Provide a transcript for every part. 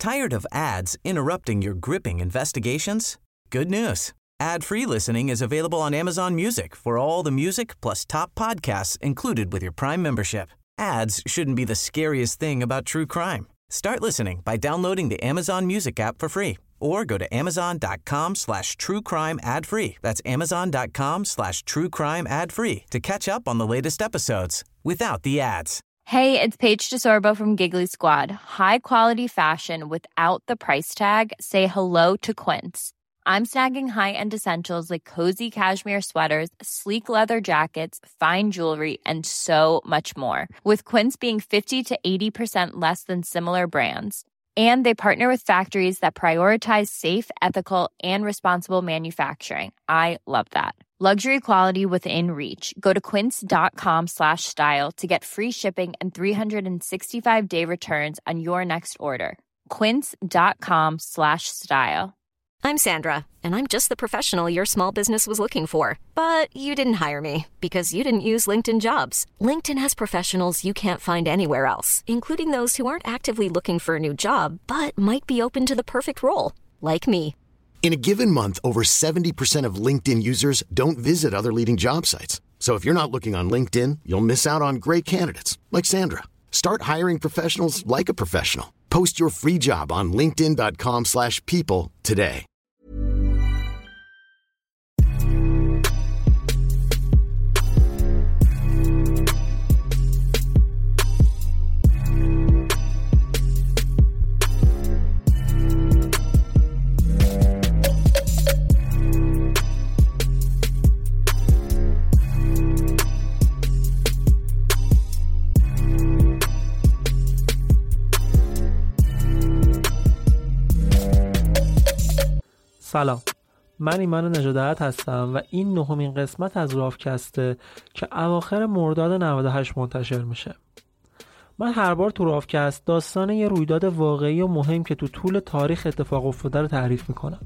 Tired of ads interrupting your gripping investigations? Good news. Ad-free listening is available on Amazon Music for all the music plus top podcasts included with your Prime membership. Ads shouldn't be the scariest thing about true crime. Start listening by downloading the Amazon Music app for free or go to amazon.com/truecrime ad-free. That's amazon.com/truecrime ad-free to catch up on the latest episodes without the ads. Hey, it's Paige DeSorbo from Giggly Squad. High quality fashion without the price tag. Say hello to Quince. I'm snagging high-end essentials like cozy cashmere sweaters, sleek leather jackets, fine jewelry, and so much more. With Quince being 50 to 80% less than similar brands. And they partner with factories that prioritize safe, ethical, and responsible manufacturing. I love that. Luxury quality within reach. Go to quince.com/style to get free shipping and 365-day returns on your next order. Quince.com/style. I'm Sandra, and I'm just the professional your small business was looking for. But you didn't hire me because you didn't use LinkedIn Jobs. LinkedIn has professionals you can't find anywhere else, including those who aren't actively looking for a new job, but might be open to the perfect role, like me. In a given month, over 70% of LinkedIn users don't visit other leading job sites. So if you're not looking on LinkedIn, you'll miss out on great candidates, like Sandra. Start hiring professionals like a professional. Post your free job on linkedin.com/people today. سلام، من ایمان نژادت هستم و این نهمین قسمت از رافکسته که اواخر مرداد 98 منتشر میشه. من هر بار تو رافکست داستان یه رویداد واقعی و مهم که تو طول تاریخ اتفاق افتاده رو تعریف میکنم.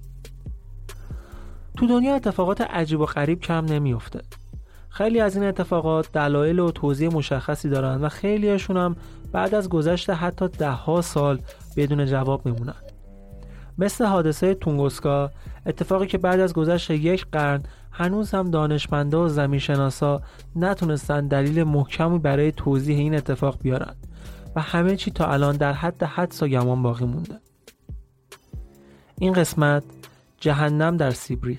تو دنیا اتفاقات عجیب و غریب کم نمیافته. خیلی از این اتفاقات دلایل و توضیح مشخصی دارن و خیلیاشون هم بعد از گذشت حتی 10 سال بدون جواب میمونن. مثل حادثه تونگوسکا، اتفاقی که بعد از گذشت 1 قرن هنوز هم دانشمندا و زمینشناسا نتونستن دلیل محکمی برای توضیح این اتفاق بیارن و همه چی تا الان در حد حدس و گمان باقی مونده. این قسمت جهنم در سیبری.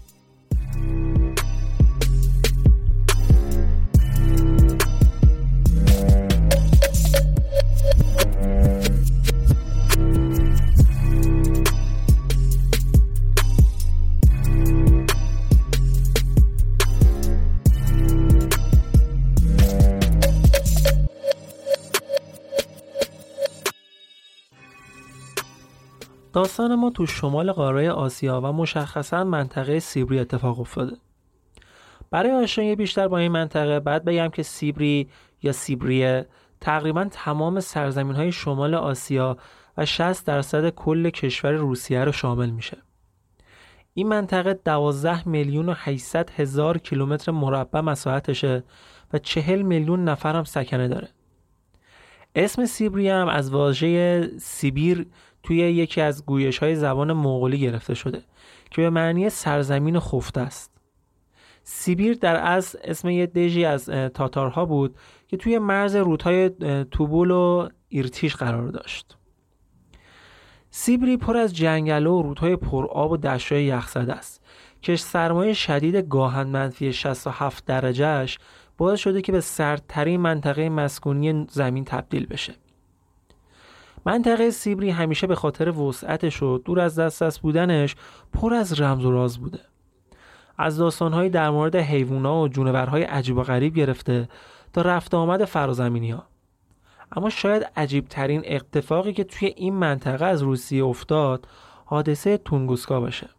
داستان ما تو شمال قاره آسیا و مشخصاً منطقه سیبری اتفاق افتاده. برای آشنایی بیشتر با این منطقه بعد بگم که سیبری یا سیبریه تقریباً تمام سرزمین‌های شمال آسیا و 60% کل کشور روسیه رو شامل میشه. این منطقه 12,800,000 کیلومتر مربع مساحتشه و 40 میلیون نفر هم سکنه داره. اسم سیبری هم از واژه سیبیر توی یکی از گویش‌های زبان مغولی گرفته شده که به معنی سرزمین خفته است. سیبیر در اصل اسم یه دژی از تاتارها بود که توی مرز رودهای توبول و ایرتیش قرار داشت. سیبری پر از جنگل و رودهای پرآب و دشت‌های یخزده است که سرمایه شدید گاهن منفی 67 درجهش باعث شده که به سردترین منطقه مسکونی زمین تبدیل بشه. منطقه سیبری همیشه به خاطر وسعتش و دور از دسترس بودنش پر از رمز و راز بوده. از داستان‌هایی در مورد حیوانات و جونورهای عجیب و غریب گرفته تا رفت آمد فرازمینی‌ها. اما شاید عجیب‌ترین اتفاقی که توی این منطقه از روسیه افتاد حادثه تونگوسکا باشه.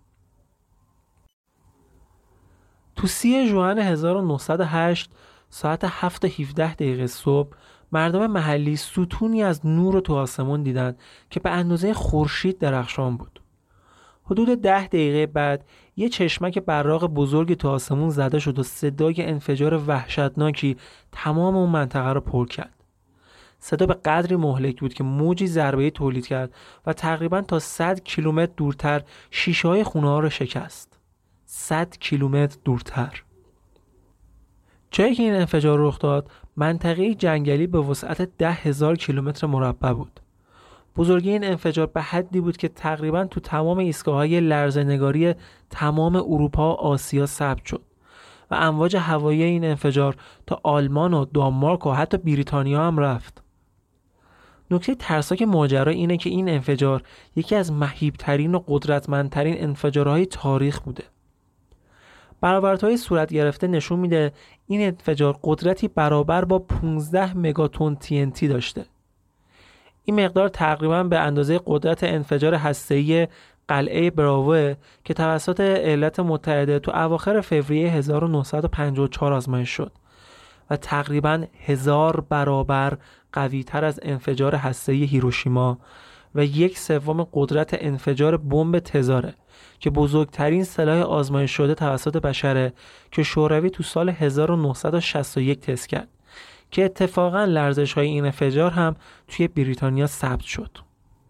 تو 3 ژوئن 1908 ساعت 7:17 صبح مردم محلی ستونی از نور رو تو آسمون دیدن که به اندازه خورشید درخشان بود. حدود 10 دقیقه بعد یه چشمک براق بزرگی تو آسمون زده شد و صدای انفجار وحشتناکی تمام اون منطقه رو پر کرد. صدا به قدری مهلک بود که موجی ضربه‌ای تولید کرد و تقریباً تا 100 کیلومتر دورتر شیشه‌های خونه‌ها را شکست. 100 کیلومتر دورتر. جایی که این انفجار رخ داد منطقه جنگلی به وسعت 10,000 کیلومتر مربع بود. بزرگی این انفجار به حدی بود که تقریباً تو تمام ایستگاه‌های لرزه‌نگاری تمام اروپا و آسیا ثبت شد و امواج هوایی این انفجار تا آلمان و دانمارک و حتی بریتانیا هم رفت. نکته ترسناک ماجرا اینه که این انفجار یکی از مهیب‌ترین و قدرتمندترین انفجارهای تاریخ بوده. برآوردهای صورت گرفته نشون میده این انفجار قدرتی برابر با 15 مگاتن TNT داشته. این مقدار تقریباً به اندازه قدرت انفجار هسته‌ای قلعه براوو که توسط ایالات متحده تو اواخر فوریه 1954 آزمایش شد و تقریباً 1000 برابر قوی‌تر از انفجار هسته‌ای هیروشیما و 1/3 قدرت انفجار بمب تزاره که بزرگترین سلاح آزمایش شده توسط بشره که شوروی تو سال 1961 تست کرد که اتفاقاً لرزش‌های این انفجار هم توی بریتانیا ثبت شد.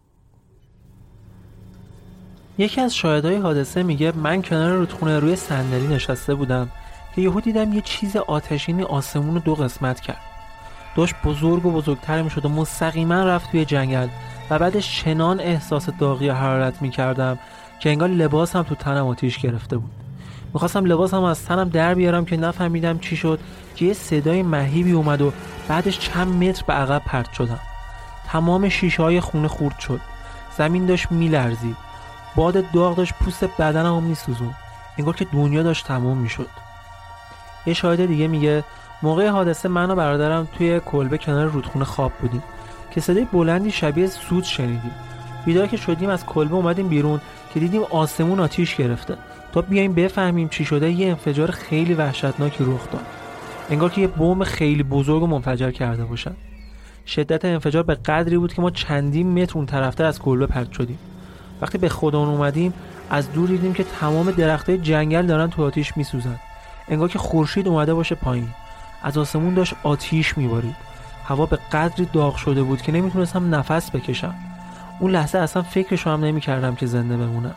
یکی از شاهدای حادثه میگه من کنار رودخونه روی صندلی نشسته بودم که یهو دیدم یه چیز آتشینی آسمون رو 2 قسمت کرد. داشت بزرگ و بزرگتر میشد و مستقیما رفت توی جنگل و بعدش چنان احساس داغی و حرارت میکردم که انگار لباسم تو تنم آتیش گرفته بود. میخواستم لباسم از تنم در بیارم که نفهمیدم چی شد که یه صدای مهیبی اومد و بعدش چند متر به عقب پرت شدم. تمام شیشه‌های خونه خورد شد. زمین داشت میلرزید. باد داغ داشت پوست بدنمو میسوزون. انگار که دنیا داشت تموم میشد. یه شاهد دیگه میگه موقع حادثه من و برادرم توی کلبه کنار رودخونه خواب بودیم که صدای بلندی شبیه سوت شنیدیم. بیدار که شدیم از کلبه اومدیم بیرون که دیدیم آسمون آتیش گرفته. تا بیایم بفهمیم چی شده یه انفجار خیلی وحشتناکی رخ داد. انگار که یه بمب خیلی بزرگ منفجر کرده باشن. شدت انفجار به قدری بود که ما چندین متر اون طرفتر از کلبه پرت شدیم. وقتی به خودمون اومدیم از دور دیدیم که تمام درختای جنگل دارن تو آتیش میسوزن. انگار که خورشید اومده باشه پایین. از آسمون داشت آتیش میبارید. هوا به قدری داغ شده بود که نمیتونستم نفس بکشم. اون لحظه اصلا فکرشو هم نمیکردم که زنده بمونم.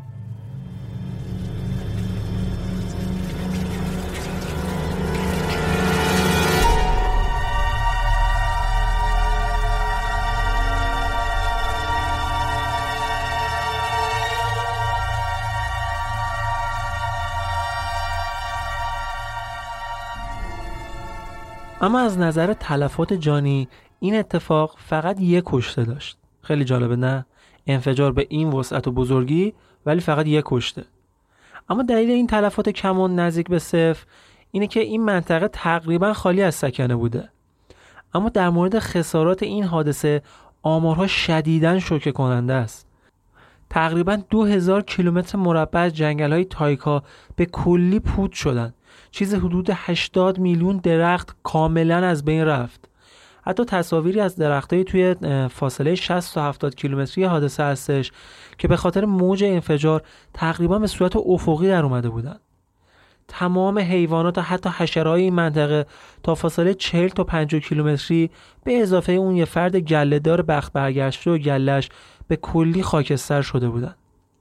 اما از نظر تلفات جانی این اتفاق فقط یک کشته داشت. خیلی جالبه نه؟ انفجار به این وسعت و بزرگی ولی فقط یک کشته. اما دلیل این تلفات کم و نزدیک به 0 اینه که این منطقه تقریبا خالی از سکنه بوده. اما در مورد خسارات این حادثه آمارها شدیداً شوکه کننده است. تقریبا 2000 کیلومتر مربع از جنگل‌های تایکا به کلی پود شدن. چیز حدود 80 میلیون درخت کاملا از بین رفت. حتی تصاویری از درختای توی فاصله 60 تا 70 کیلومتری حادثه هستش که به خاطر موج انفجار تقریبا به صورت افقی در اومده بودن. تمام حیوانات و حتی حشره‌های این منطقه تا فاصله 40 تا 50 کیلومتری به اضافه اون یه فرد گله‌دار بخت برگشته و گله‌اش به کلی خاکستر شده بودن.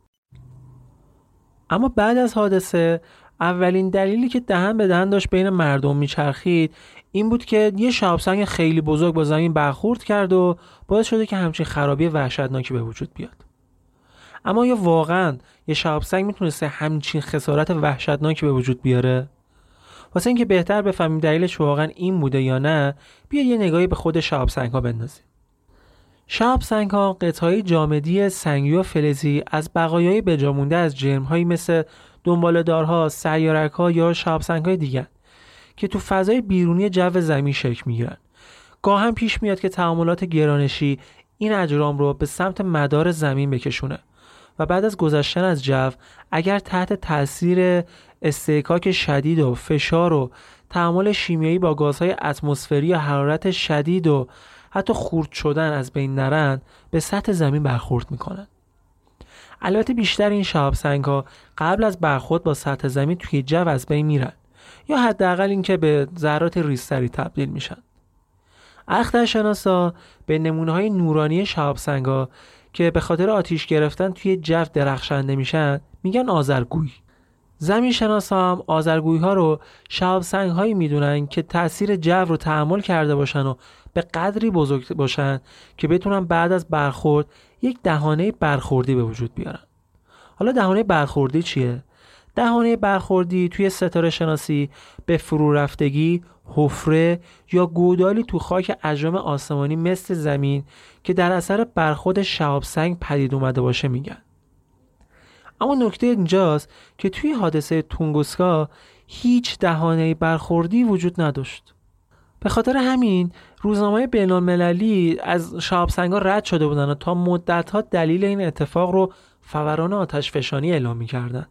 اما بعد از حادثه اولین دلیلی که دهن به دهن داشت بین مردم میچرخید این بود که یه شهاب سنگ خیلی بزرگ با زمین برخورد کرد و باعث شده که همچین خرابی وحشتناکی به وجود بیاد. اما یا واقعاً یه شهاب سنگ میتونسته همچین خسارت وحشتناکی به وجود بیاره؟ واسه اینکه بهتر بفهمیم دلیلش واقعاً این بوده یا نه، بیا یه نگاهی به خود شهاب سنگ ها بندازیم. شهاب سنگ ها قطعه‌های جامدی سنگی و فلزی از بقایای بجامونده از جرم‌هایی مثل دنباله‌دارها، سیارک‌ها یا شهاب سنگ‌های دیگر که تو فضای بیرونی جو زمین شکل می‌گیرن. گاه هم پیش میاد که تعاملات گرانشی این اجرام رو به سمت مدار زمین بکشونه و بعد از گذشتن از جو اگر تحت تاثیر استحکاک شدید و فشار و تعامل شیمیایی با گازهای اتمسفری یا حرارت شدید و حتی خورد شدن از بین نرن به سطح زمین برخورد میکنن. البته بیشتر این شهاب سنگ‌ها قبل از برخورد با سطح زمین توی جو از بین میرن یا حداقل اینکه به ذرات ریزتری تبدیل میشن. اخترشناسا به نمونه‌های نورانی شهابسنگ‌ها که به خاطر آتیش گرفتن توی جو درخشنده میشن میگن آذرگوی. زمین شناسا هم آذرگوی‌ها رو شهابسنگ‌هایی میدونن که تأثیر جو رو تحمل کرده باشن و به قدری بزرگ باشن که بتونن بعد از برخورد یک دهانه برخوردی به وجود بیارن. حالا دهانه برخوردی چیه؟ دهانه برخوردی توی ستاره شناسی به فرو رفتگی، حفره یا گودالی تو خاک اجرام آسمانی مثل زمین که در اثر برخورد شهابسنگ پدید اومده باشه میگن. اما نکته اینجاست که توی حادثه تونگوسکا هیچ دهانه برخوردی وجود نداشت. به خاطر همین روزنامه‌های بین‌المللی از شهابسنگ‌ها رد شده بودن و تا مدت‌ها دلیل این اتفاق رو فوران آتشفشانی اعلام می‌کردند.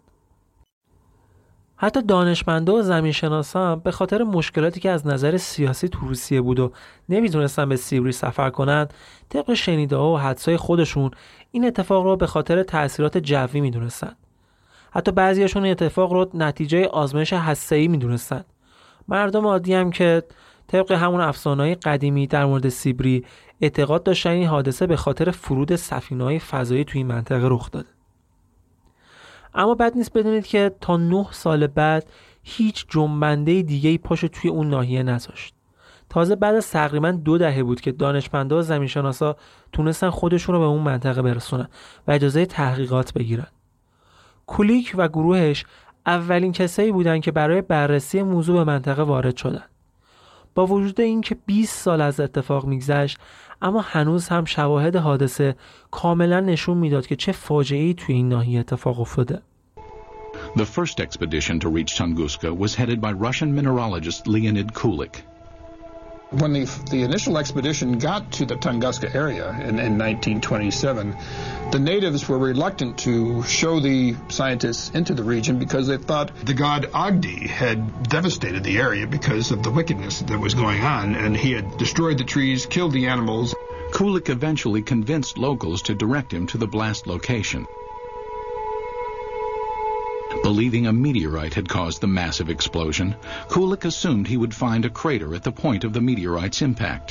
حتی دانشمندا و زمینشناسا هم به خاطر مشکلاتی که از نظر سیاسی تو روسیه بود و نمیتونستن به سیبری سفر کنند، طبق شنیده‌ها و حدسای خودشون این اتفاق رو به خاطر تأثیرات جوی میدونستن. حتی بعضیاشون این اتفاق رو نتیجه آزمایش هسته‌ای میدونستن. مردم عادی هم که طبق همون افسانه‌های قدیمی در مورد سیبری اعتقاد داشتن این حادثه به خاطر فرود سفینه‌های فضایی توی این منطقه رخ داده. اما بد نیست بدونید که تا 9 سال بعد هیچ جنبنده دیگه‌ای پاشو توی اون ناحیه نذاشت. تازه بعد از تقریباً 2 دهه بود که دانشمندا و زمینشناسا تونستن خودشون رو به اون منطقه برسونن و اجازه تحقیقات بگیرن. کولیک و گروهش اولین کسایی بودن که برای بررسی موضوع به منطقه وارد شدن. با وجود اینکه 20 سال از اتفاق میگذشت، اما هنوز هم شواهد حادثه کاملا نشون میداد که چه فاجعه‌ای توی این ناحیه اتفاق افتاده. The first expedition to reach Tunguska was headed by Russian mineralogist Leonid Kulik. When the initial expedition got to the Tunguska area in 1927, the natives were reluctant to show the scientists into the region because they thought the god Agdi had devastated the area because of the wickedness that was going on, and he had destroyed the trees, killed the animals. Kulik eventually convinced locals to direct him to the blast location. Believing a meteorite had caused the massive explosion, Kulik assumed he would find a crater at the point of the meteorite's impact.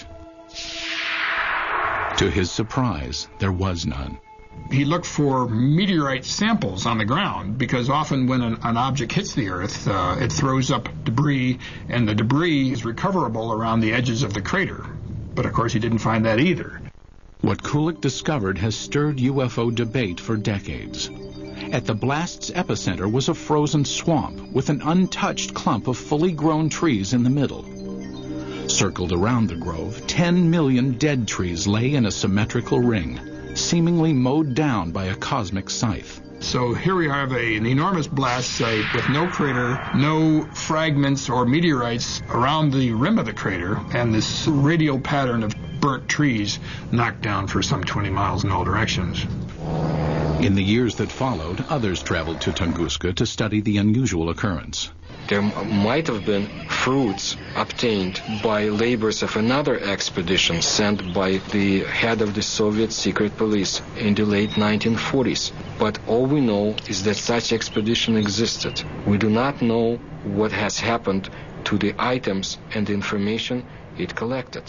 To his surprise, there was none. He looked for meteorite samples on the ground because often when an object hits the earth, it throws up debris, and the debris is recoverable around the edges of the crater. But of course he didn't find that either. What Kulik discovered has stirred UFO debate for decades. At the blast's epicenter was a frozen swamp with an untouched clump of fully grown trees in the middle. Circled around the grove, 10 million dead trees lay in a symmetrical ring, seemingly mowed down by a cosmic scythe. So here we have an enormous blast site with no crater, no fragments or meteorites around the rim of the crater, and this radial pattern of burnt trees knocked down for some 20 miles in all directions. In the years that followed, others traveled to Tunguska to study the unusual occurrence. There might have been fruits obtained by labors of another expedition sent by the head of the Soviet secret police in the late 1940s. But all we know is that such expedition existed. We do not know what has happened to the items and the information it collected.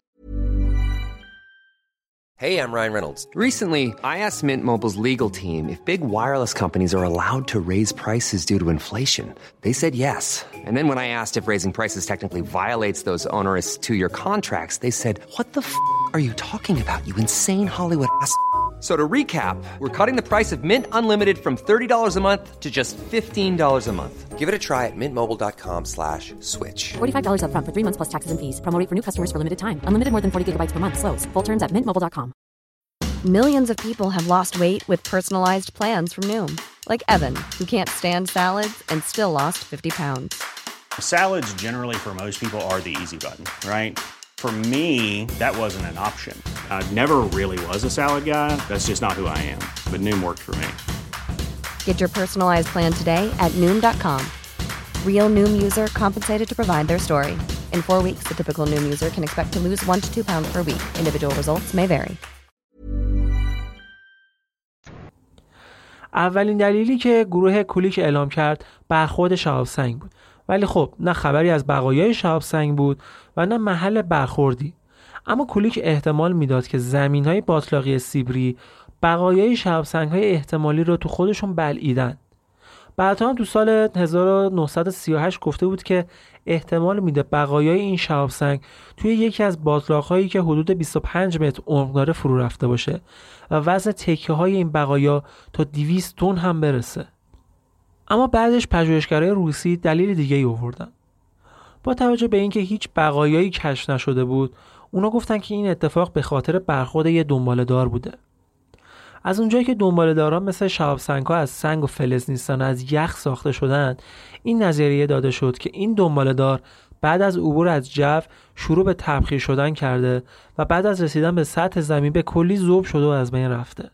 Hey, I'm Ryan Reynolds. Recently, I asked Mint Mobile's legal team if big wireless companies are allowed to raise prices due to inflation. They said yes. And then when I asked if raising prices technically violates those onerous 2-year contracts, they said, "What the f*** are you talking about, you insane Hollywood ass?" So to recap, we're cutting the price of Mint Unlimited from $30 a month to just $15 a month. Give it a try at mintmobile.com/switch. $45 up front for 3 months plus taxes and fees. Promo rate for new customers for limited time. Unlimited more than 40 gigabytes per month. Slows full terms at mintmobile.com. Millions of people have lost weight with personalized plans from Noom. Like Evan, who can't stand salads and still lost 50 pounds. Salads generally for most people are the easy button, right? For me, that wasn't an option. I never really was a salad guy. That's just not who I am. But Noom worked for me. Get your personalized plan today at Noom.com. Real Noom user compensated to provide their story. In 4 weeks, the typical Noom user can expect to lose 1 to 2 pounds per week. Individual results may vary. اولین دلیلی که گروه کولیک اعلام کرد برخورد شهابسنگ بود. ولی خب نه خبری از بقایای شهابسنگ بود و نه محل برخوردی. اما کولیک احتمال میداد که زمین‌های باتلاقی سیبری بقایای شهاب‌سنگ‌های احتمالی رو تو خودشون بلعیدن. بعدها هم تو سال 1938 گفته بود که احتمال میده بقایای این شهاب‌سنگ توی یکی از باتلاق‌هایی که حدود 25 متر عمق داره فرو رفته باشه و وزن تکه‌های این بقایا تا 200 تن هم برسه. اما بعدش پژوهشگرای روسی دلیل دیگه‌ای آوردن. با توجه به اینکه هیچ بقایایی کشف نشده بود، اونا گفتن که این اتفاق به خاطر برخورد یه دنباله‌دار بوده. از اونجایی که دنباله‌داران مثل شهاب‌سنگ‌ها از سنگ و فلز نیستن، از یخ ساخته شدن، این نظریه داده شد که این دنباله‌دار بعد از عبور از جو شروع به تبخیر شدن کرده و بعد از رسیدن به سطح زمین به کلی ذوب شده و از بین رفته.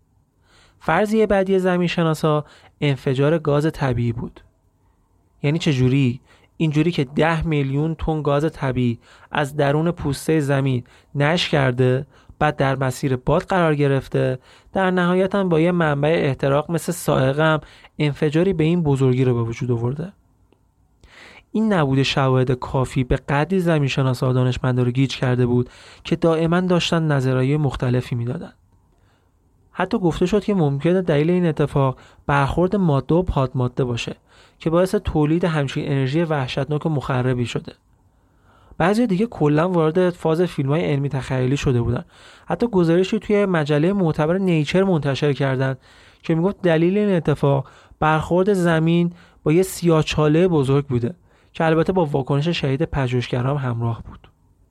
فرضیه بعدی زمین‌شناسا انفجار گاز طبیعی بود. یعنی چه جوری؟ اینجوری که 10 میلیون تن گاز طبیعی از درون پوسته زمین نشت کرده، بعد در مسیر باد قرار گرفته، در نهایت هم با یه منبع احتراق مثل صاعقه هم انفجاری به این بزرگی رو به وجود آورده. این نبود شواهد کافی به قدری زمین‌شناسا و دانشمندا رو گیج کرده بود که دائما داشتن نظریه مختلفی میدادن. حتی گفته شد که ممکنه دلیل این اتفاق برخورد ماده و پادماده باشه که باعث تولید همچین انرژی وحشتناک و مخربی شده. بعضی دیگه کلا وارد فاز فیلم‌های علمی تخیلی شده بودن. حتی گزارشی توی مجله معتبر نیچر منتشر کردن که میگفت دلیل این اتفاق برخورد زمین با یه سیاه‌چاله بزرگ بوده که البته با واکنش شدید پژوهشگران همراه بود.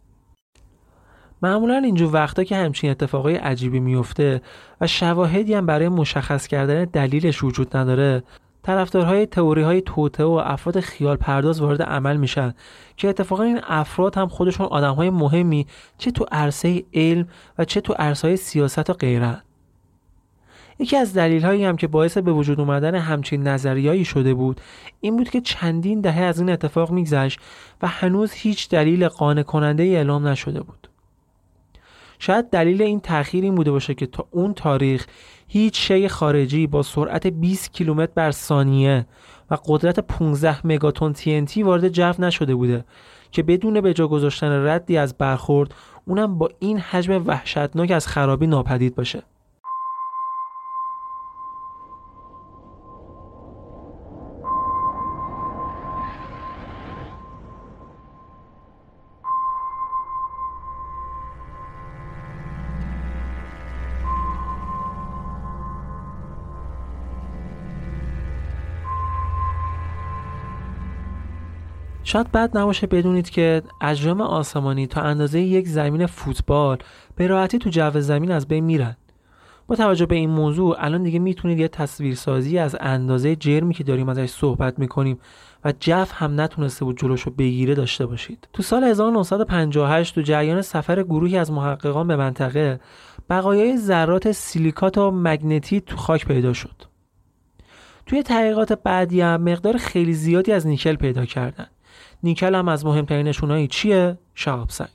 معمولا اینجور وقتا که همچین اتفاقای عجیبی میفته و شواهدی هم برای مشخص کردن دلیلش وجود نداره، طرفدارهای تئوری‌های توطئه و افراد خیال پرداز وارد عمل میشن که اتفاقا این افراد هم خودشون آدم‌های مهمی چه تو عرصه علم و چه تو عرصه‌های سیاست و غیره. یکی از دلایلی هم که باعث به وجود اومدن همچین نظریه‌ای شده بود این بود که چندین دهه از این اتفاق میگذشت و هنوز هیچ دلیل قانع کننده‌ای اعلام نشده بود. شاید دلیل این تأخیر این بوده باشه که تا اون تاریخ هیچ شی خارجی با سرعت 20 کیلومتر بر ثانیه و قدرت 15 مگاتن TNT وارد جو نشده بوده که بدون به جا گذاشتن ردی از برخورد، اونم با این حجم وحشتناک از خرابی ناپدید باشه. شاید بد نباشه بدونید که اجرام آسمانی تا اندازه یک زمین فوتبال به راحتی تو جو زمین از بین میرن. با توجه به این موضوع الان دیگه میتونید یه تصویرسازی از اندازه جرمی که داریم ازش صحبت میکنیم و جو هم نتونسته بود جلوشو بگیره داشته باشید. تو سال 1958 تو جریان سفر گروهی از محققان به منطقه، بقایای ذرات سیلیکات و مگنتیت تو خاک پیدا شد. توی تحقیقات بعدی هم مقدار خیلی زیادی از نیکل پیدا کردن. نیکل هم از مهمترین نشونه‌های چیه؟ شهاب‌سنگ.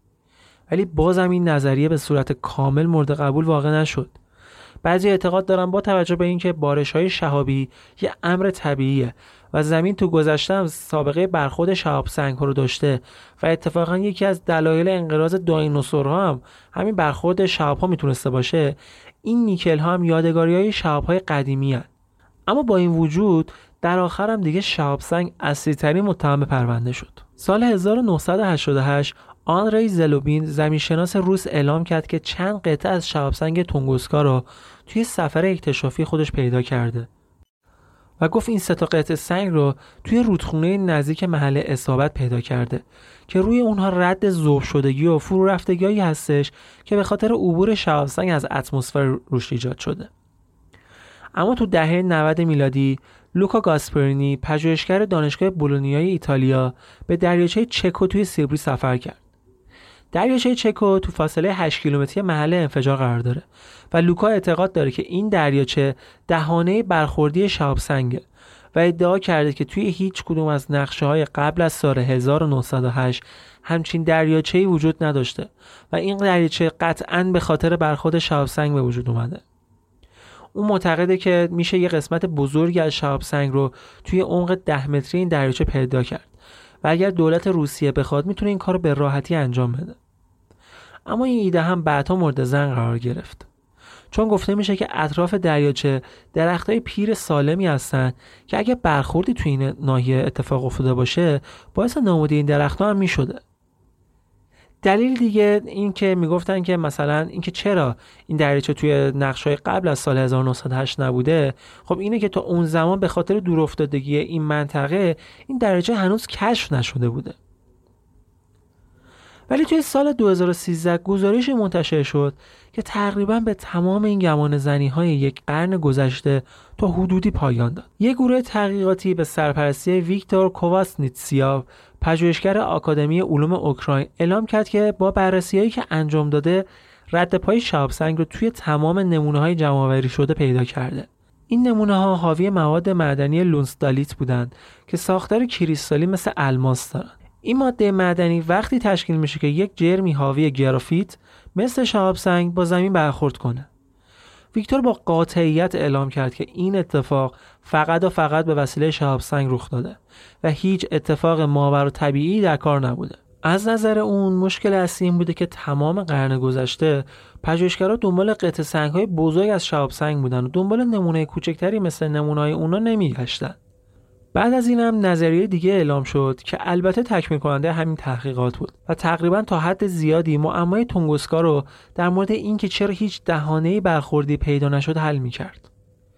ولی بازم این نظریه به صورت کامل مورد قبول واقع نشد. بعضی اعتقاد دارن با توجه به اینکه بارش‌های شهابی یه امر طبیعیه و زمین تو گذشته هم سابقه برخورد شهاب‌سنگ‌ها رو داشته و اتفاقا یکی از دلایل انقراض دایناسورها هم همین برخورد شهاب‌ها میتونسته باشه، این نیکل‌ها هم یادگاری‌های شهاب‌های قدیمی هستند. اما با این وجود در آخر هم دیگه شهاب‌سنگ اصلی‌ترین متهم پرونده شد. سال 1988 آندری زلوبین زمینشناس روس اعلام کرد که چند قطعه از شهاب‌سنگ تونگوسکا را توی سفر اکتشافی خودش پیدا کرده و گفت این سه تا قطعه سنگ رو توی رودخونه نزدیک محل اصابت پیدا کرده که روی اونها رد ذوب شدگی و فرو رفتگی‌هایی هستش که به خاطر عبور شهاب‌سنگ از اتمسفر روش ایجاد شده. اما تو دهه 90 میلادی لوکا گاسپرینی پژوهشگر دانشگاه بولونیای ایتالیا به دریاچه چکو توی سیبری سفر کرد. دریاچه چکو تو فاصله 8 کیلومتری محل انفجار قرار داره و لوکا اعتقاد داره که این دریاچه دهانه برخوردی شهاب‌سنگه و ادعا کرده که توی هیچ کدوم از نقشه‌های قبل از سال 1908 همچین دریاچه‌ای وجود نداشته و این دریاچه قطعاً به خاطر برخورد شهاب‌سنگ به وجود اومده. اون معتقده که میشه یه قسمت بزرگی از شهاب‌سنگ رو توی عمق 10 متری این دریاچه پیدا کرد و اگر دولت روسیه بخواد میتونه این کارو به راحتی انجام بده. اما این ایده هم بعدها مورد زن قرار گرفت، چون گفته میشه که اطراف دریاچه درختای پیر سالمی هستن که اگه برخوردی توی این ناحیه اتفاق افتاده باشه باعث نابودی این درخت‌ها هم میشده. دلیل دیگه این که میگفتن که مثلا اینکه چرا این دریاچه توی نقشه‌های قبل از سال 1908 نبوده، خب اینه که تا اون زمان به خاطر دورافتادگی این منطقه این دریاچه هنوز کشف نشده بوده. ولی توی سال 2013 گزارشی منتشر شد که تقریباً به تمام این گمانه‌زنی‌های یک قرن گذشته تا حدودی پایان داد. یک گروه تحقیقاتی به سرپرستی ویکتور کوواسنیتسیا، پژوهشگر آکادمی علوم اوکراین، اعلام کرد که با بررسی‌هایی که انجام داده رد پای شهاب سنگ رو توی تمام نمونه‌های جمع‌آوری شده پیدا کرده. این نمونه‌ها حاوی مواد معدنی لونستالیت بودند که ساختار کریستالی مثل الماس دارند. این ماده معدنی وقتی تشکیل میشه که یک جرمی حاوی گرافیت مثل شهاب سنگ با زمین برخورد کنه. ویکتور با قاطعیت اعلام کرد که این اتفاق فقط و فقط به وسیله شهاب سنگ رخ داده و هیچ اتفاق ماورالطبیعی در کار نبوده. از نظر اون مشکل اصلی این بوده که تمام قرن گذشته پژوهشگرا دنبال قطع سنگ‌های بزرگ از شهاب سنگ بودن و دنبال نمونه کوچکتری مثل نمونه‌های اونا نمی‌گشتن. بعد از این هم نظریه دیگه اعلام شد که البته تکمیل کننده همین تحقیقات بود و تقریبا تا حد زیادی معمای تونگوسکا رو در مورد اینکه چرا هیچ دهانه‌ای برخوردی پیدا نشد حل می‌کرد.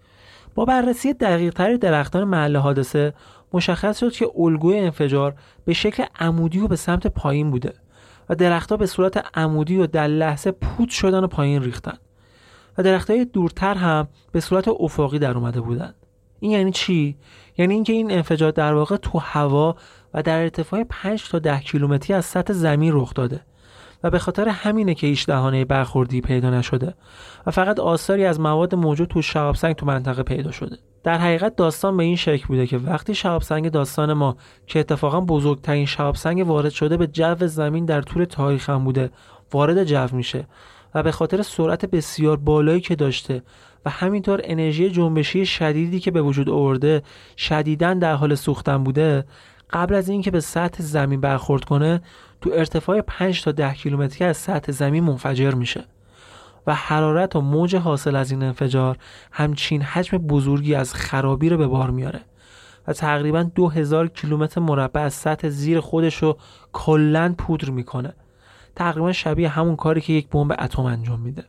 با بررسی دقیق‌تر درختان محل حادثه مشخص شد که الگوی انفجار به شکل عمودی و به سمت پایین بوده و درخت‌ها به صورت عمودی و در لحظه پوت شدن و پایین ریختن و درخت‌های دورتر هم به صورت افقی در اومده بودند. این یعنی چی؟ یعنی اینکه این انفجار در واقع تو هوا و در ارتفاع 5 تا 10 کیلومتری از سطح زمین رخ داده و به خاطر همینه که هیچ دهانه برخوردی پیدا نشده و فقط آثاری از مواد موجود تو شهاب سنگ تو منطقه پیدا شده. در حقیقت داستان به این شکل بوده که وقتی شهاب سنگ داستان ما که اتفاقا بزرگترین شهاب سنگ وارد شده به جو زمین در طول تاریخ هم بوده وارد جو میشه و به خاطر سرعت بسیار بالایی که داشته و همینطور انرژی جنبشی شدیدی که به وجود آورده شدیداً در حال سوختن بوده، قبل از اینکه به سطح زمین برخورد کنه تو ارتفاع 5 تا 10 کیلومتری از سطح زمین منفجر میشه و حرارت و موج حاصل از این انفجار همچین حجم بزرگی از خرابی رو به بار میاره و تقریباً 2000 کیلومتر مربع از سطح زیر خودش رو کلاً پودر میکنه. تقریباً شبیه همون کاری که یک بمب اتم انجام میده.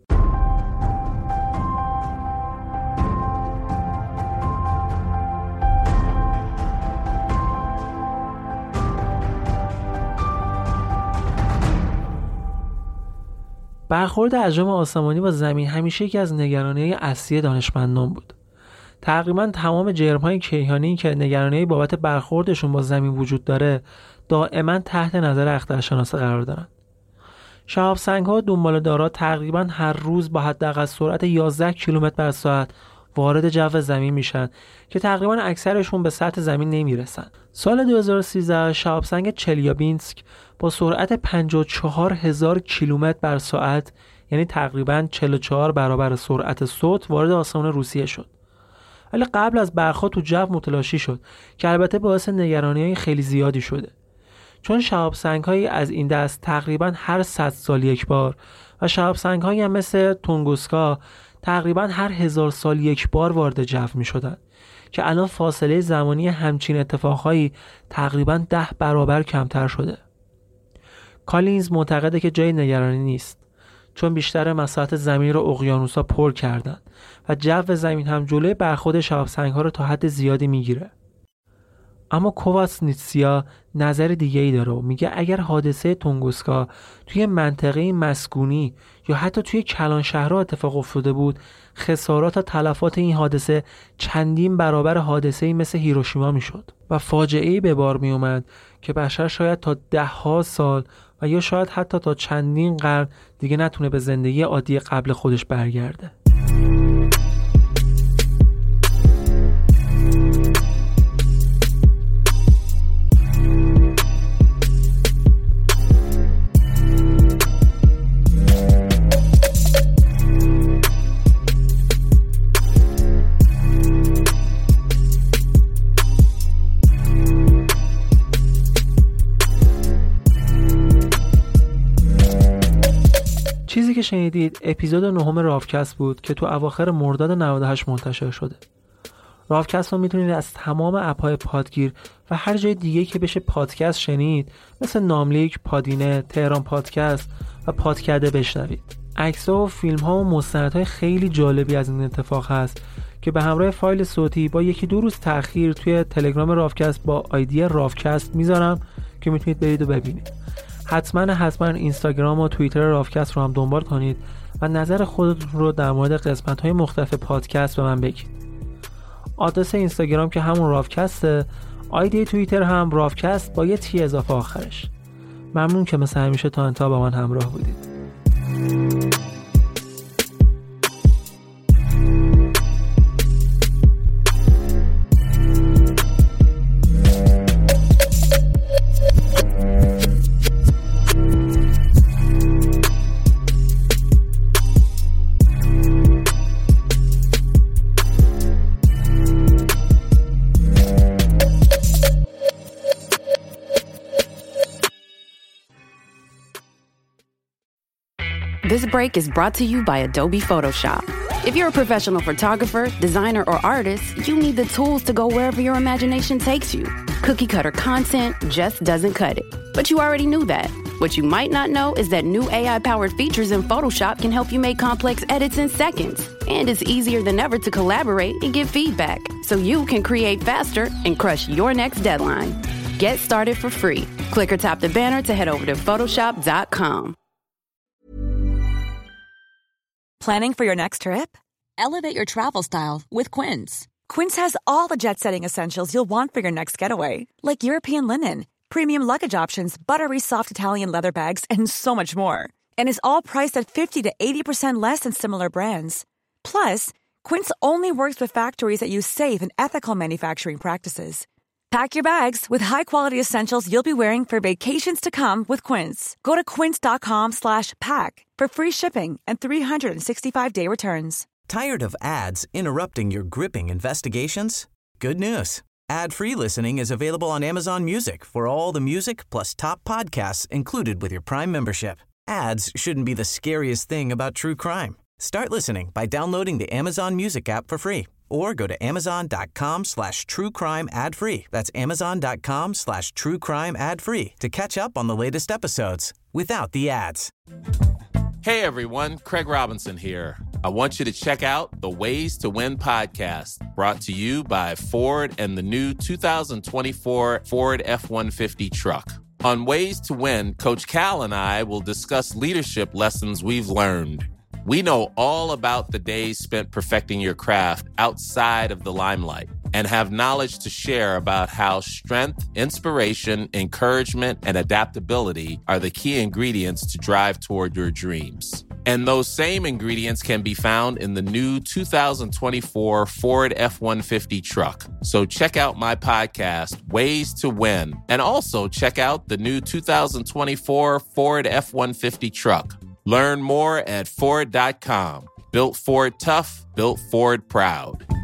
برخورد اجرام آسمانی با زمین همیشه یکی از نگرانی‌های اصلی دانشمندان بود. تقریباً تمام جرم‌های کیهانی که نگرانی بابت برخوردشون با زمین وجود داره دائما تحت نظر اخترشناسا قرار دارن. شهاب سنگ‌ها دنباله‌دارا تقریباً هر روز با حداقل سرعت 11 کیلومتر بر ساعت وارد جو زمین میشن که تقریباً اکثرشون به سطح زمین نمیرسن. سال 2013 شهاب سنگ چلیابینسک با سرعت 54,000 کیلومتر بر ساعت، یعنی تقریباً 44 برابر سرعت صوت، وارد آسمان روسیه شد. ولی قبل از برخورد تو جو متلاشی شد که البته باعث نگرانی‌های خیلی زیادی شده، چون شهاب سنگ‌هایی از این دست تقریباً هر 100 سال یک بار و شهاب سنگ‌هایی هم مثل تونگوسکا تقریباً هر 1000 سال یک بار وارد جو می‌شدند که الان فاصله زمانی همچین اتفاقهایی تقریباً 10 برابر کمتر شده. کالینز معتقده که جای نگرانی نیست، چون بیشتر مساحت زمین رو اقیانوس‌ها پر کردن و جو زمین هم جلوی برخورد شهاب سنگ‌ها رو تا حد زیادی میگیره. اما کوواسنیتسیا نظر دیگه‌ای داره و میگه اگر حادثه تونگوسکا توی منطقه مسکونی یا حتی توی کلان شهرها اتفاق افتاده بود، خسارات و تلفات این حادثه چندین برابر حادثه‌ای مثل هیروشیما میشد و فاجعه‌ای به بار می اومد که بشر شاید تا 10 سال و یا شاید حتی تا چندین قرن دیگه نتونه به زندگی عادی قبل خودش برگرده. که شنیدید اپیزود 9 راوکست بود که تو اواخر مرداد 98 منتشر شده. راوکست رو میتونید از تمام اپ‌های پادگیر و هر جای دیگه که بشه پادکست شنید مثل ناملیک، پادینه، تهران پادکست و پادکده بشنوید. عکس‌ها و فیلم‌ها و مستندهای خیلی جالبی از این اتفاق هست که به همراه فایل صوتی با 1-2 روز تأخیر توی تلگرام راوکست با آیدی راوکست میذارم که میتونید برید و ببینید. حتما اینستاگرام و توییتر راوکست رو هم دنبال کنید و نظر خودتون رو در مورد قسمت‌های مختلف پادکست به من بگید. آدرس اینستاگرام که همون راوکسته، آیدی توییتر هم راوکست با یه تی اضافه آخرش. ممنون که مثل همیشه تا انتها با من همراه بودید. This break is brought to you by Adobe Photoshop. If you're a professional photographer, designer, or artist, you need the tools to go wherever your imagination takes you. Cookie-cutter content just doesn't cut it. But you already knew that. What you might not know is that new AI-powered features in Photoshop can help you make complex edits in seconds. And it's easier than ever to collaborate and give feedback, so you can create faster and crush your next deadline. Get started for free. Click or tap the banner to head over to Photoshop.com. Planning for your next trip? Elevate your travel style with Quince. Quince has all the jet-setting essentials you'll want for your next getaway, like European linen, premium luggage options, buttery soft Italian leather bags, and so much more. And is all priced at 50 to 80% less than similar brands. Plus, Quince only works with factories that use safe and ethical manufacturing practices. Pack your bags with high-quality essentials you'll be wearing for vacations to come with Quince. Go to quince.com/pack for free shipping and 365-day returns. Tired of ads interrupting your gripping investigations? Good news. Ad-free listening is available on Amazon Music for all the music plus top podcasts included with your Prime membership. Ads shouldn't be the scariest thing about true crime. Start listening by downloading the Amazon Music app for free. Or go to amazon.com/truecrime ad-free. That's amazon.com/truecrime ad-free to catch up on the latest episodes without the ads. Hey everyone, Craig Robinson here. I want you to check out the Ways to Win podcast, brought to you by Ford and the new 2024 Ford F-150 truck. On Ways to Win, Coach Cal and I will discuss leadership lessons we've learned. We know all about the days spent perfecting your craft outside of the limelight and have knowledge to share about how strength, inspiration, encouragement, and adaptability are the key ingredients to drive toward your dreams. And those same ingredients can be found in the new 2024 Ford F-150 truck. So check out my podcast, Ways to Win, and also check out the new 2024 Ford F-150 truck. Learn more at Ford.com. Built Ford tough, built Ford proud.